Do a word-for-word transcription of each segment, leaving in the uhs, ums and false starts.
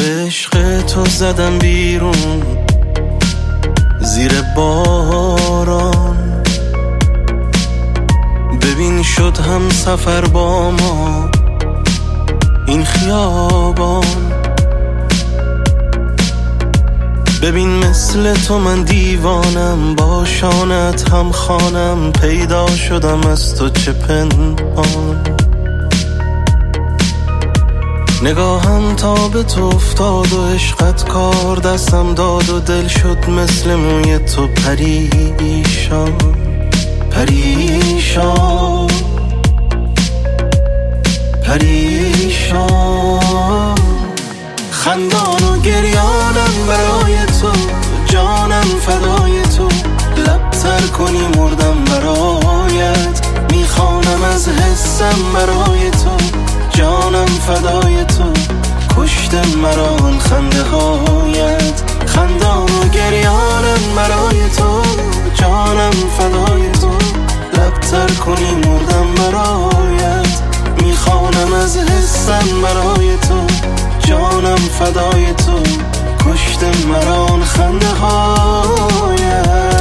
عشق تو زدم بیرون زیر باران، ببین شد هم سفر با ما این خیابان. ببین مثل تو من دیوانم، با شانت هم خانم، پیدا شدم از تو چه پنهان. نگاهم تا به تو افتاد و عشقت کار دستم داد و دل شد مثل موی تو پریشان پریشان پریشان. خندان و گریانم برای تو، جانم فدای تو، لب تر کنی مردم برایت، میخوانم از حسم برای تو، جانم فدای تو، کشت مرا آن خنده هایت. خندان و گریانم برای تو، جانم فدای تو، لب تر کنی مردم برایت، میخوانم از حسم برای تو، جانم فدای تو، کشت مرا آن خنده هایت.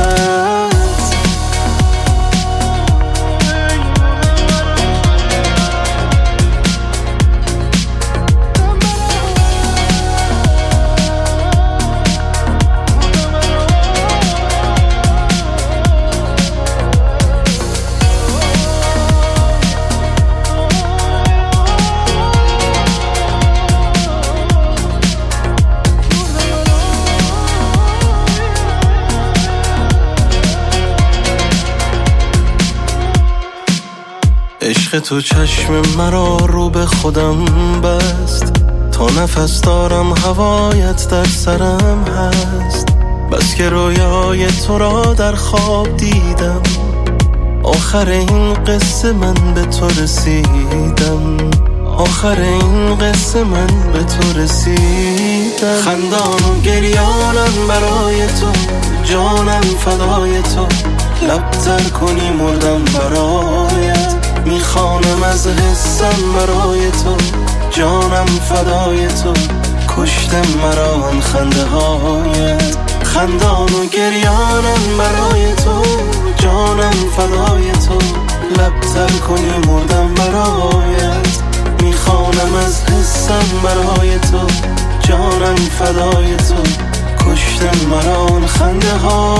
عشق تو چشم مرا رو به خودم بست، تا نفس دارم هوایت در سرم هست. بس که رویای تو را در خواب دیدم، آخر این قصه من به تو رسیدم، آخر این قصه من به تو رسیدم. خندان و گریانم برای تو، جانم فدای تو، لب تر کنی مردم برایت، میخوانم از حسم برای تو، جانم فدای تو، کشت مرا آن خنده هایت. خندان و گریانم برای تو، جانم فدای تو، لب تر کنی مردم برایت، میخوانم از حسم برای تو، جانم فدای تو، کشت مرا آن خنده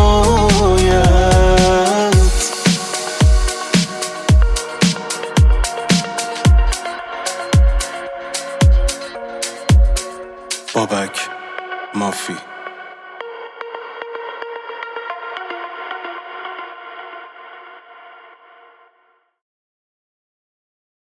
هایت. بابک مافی.